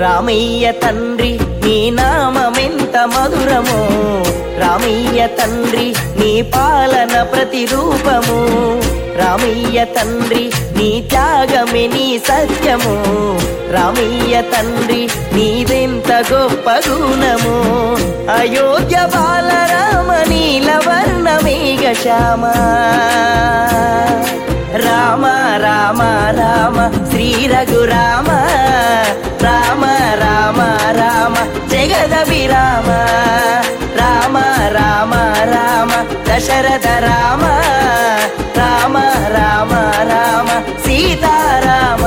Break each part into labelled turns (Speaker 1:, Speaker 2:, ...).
Speaker 1: రామయ్య తండ్రి నీ నామమెంత మధురము, రామయ్య తండ్రి నీ పాలన ప్రతిరూపము, రామయ్య తండ్రి నీ త్యాగమే నీ సత్యము, రామయ్య తండ్రి నీదెంత గొప్ప గుణము. అయోధ్య బాలరామ నీలవర్ణ మేఘ శ్యామ, రామ రామ రామ శ్రీ రఘురామ, రామ రామ రామ జగదభిరామ, రామ రామ రామ దశరథ రామ, రామ రామ రామ సీతారామ.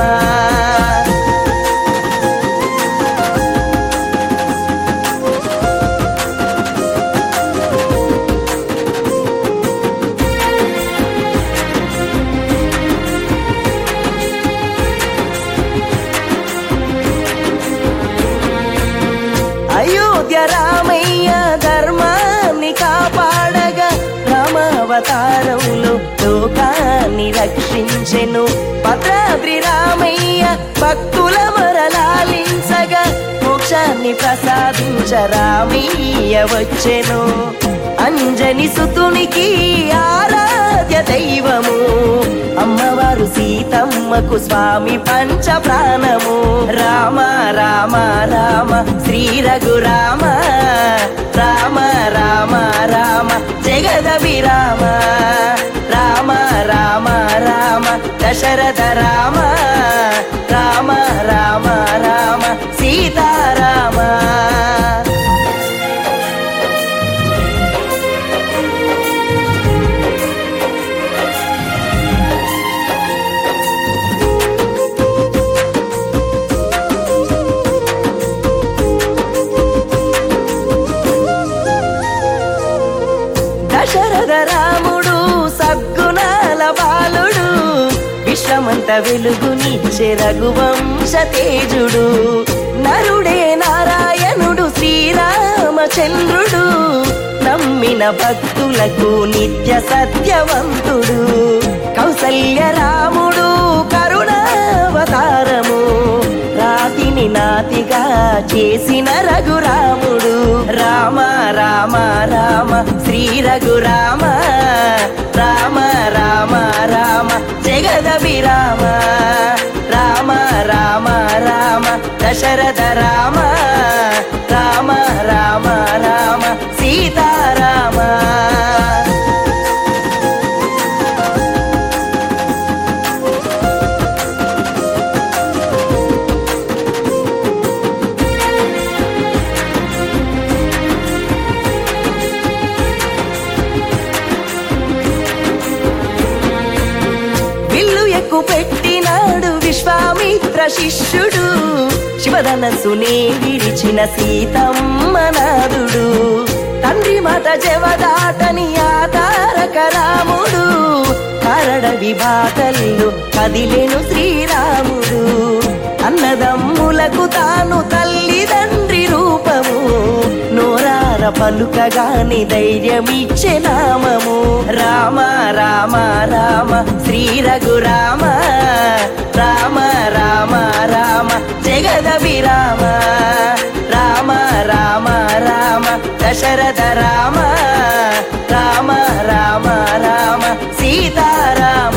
Speaker 1: అయోధ్య రామయ్య ధర్మాన్ని కాపాడగా, రామావతారంలో లోకాన్ని రక్షించెను. భద్రాద్రి రామయ్య భక్తుల మరలాలించగా, మోక్షాన్ని ప్రసాదించ రామయ్య వచ్చెను. అంజని సుతునికి ఆరాధ్య దైవము, అమ్మవారు సీతమ్మకు స్వామి పంచ ప్రాణము. రామ రామ రామ శ్రీ రఘురామ, రామ రామ రామ జగదభిరామ, రామ రామ రామ దశరథ రామ, రామ రామ రామ సీతారామ. దశరథ రాముడు సద్గుణాల బాలుడు, విశ్వమంత వెలుగునిచ్చే రఘువంశ తేజుడు. నరుడే నారాయణుడు శ్రీరామచంద్రుడు, నమ్మిన భక్తులకు నిత్య సత్యవంతుడు. కౌసల్య రాముడు కరుణావతారము, రాతిని నాతిగా చేసిన రఘురాముడు. రామ రామ రామ శ్రీ రఘురామ, రామ రామ రామ జగదభిరామ, రామ రామ రామ దశరథ రామ, రామ రామ రామ సీతారామ. పెట్టినాడు విశ్వామిత్ర శిష్యుడు, శివధనస్సునే విడిచిన సీతమ్మ నాదుడు. తండ్రి మాట జవదాటని ఆ తారక రాముడు, కరడవి బాటల్లో కదిలెను శ్రీరాముడు. అన్నదమ్ములకు తాను తల్లిదండ్రి రూపము, నోరార పలుకగాని ధైర్యమిచ్చే నామము. రామ రామ రామ శ్రీ రఘురామ, రామ రామ రామ జగదభిరామ, రామ రామ రామ దశరథ రామ, రామ రామ రామ సీతారామ.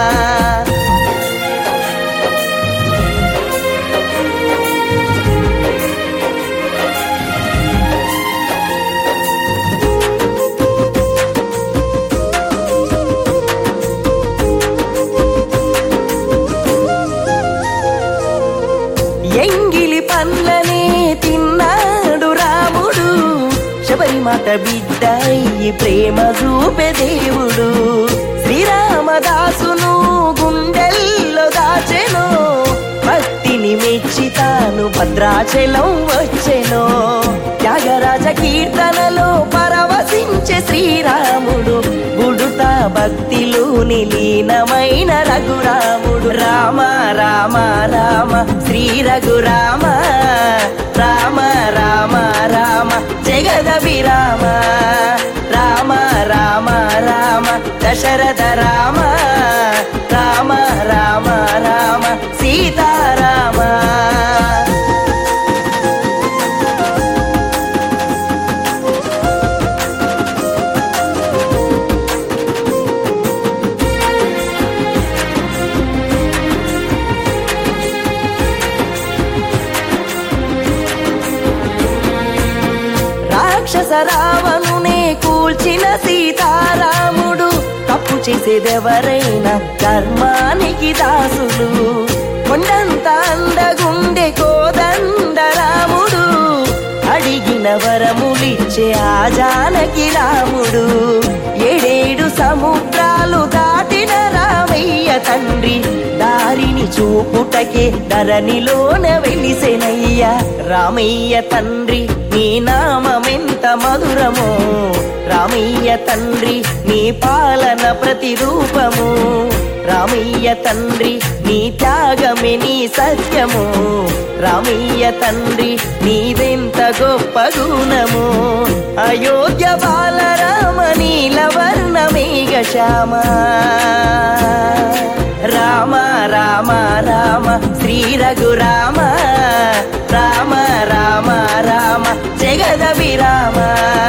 Speaker 1: ఎంగిలి పండ్లనే తిన్నాడు రాముడు, శబరిమాత బిడ్డ ఈ ప్రేమ చూపే దేవుడు. శ్రీరామదాసును గుండెల్లో దాచెను, భక్తిని మెచ్చి తాను భద్రాచలం వచ్చెను. త్యాగరాజ కీర్తనలో పరవశించే శ్రీరాముడు, బుడుత భక్తిలో నిలీనమైన రఘురాముడు. రామ రామ రామ శ్రీ రఘురామ, రామ రామ రామ జగదభిరామ, రామ రామ రామ దశరథ రామ, రామ రామ రామ సీతారామ. రాక్షస రావణునే కూల్చిన సీతారాముడు. తప్పు చేసేదెవరైనా కర్మానికి దాసులు. కొండంత అందగుండె కోదండ రాముడు, అడిగిన వరములిచ్చే ఆ జానకి రాముడు. ఏడేడు సముద్రాలు దాటిన రామయ్య తండ్రి, దారిని చూపుటకే ధరణిలోన వెలిసెనయ్యా. రామయ్య తండ్రి నీ నామమెంత మధురమో, రామయ్య తండ్రి నీ పాలన ప్రతిరూపము. రామయ్య తండ్రి నీ త్యాగమే నీ సత్యము. రామయ్య తండ్రి నీదెంత గొప్ప గుణము. అయోధ్య బాలరామ నీలవర్ణ మేఘ శ్యామ. రామ రామ రామ శ్రీ రఘురామ, రామ రామ రామ జగదభిరామ.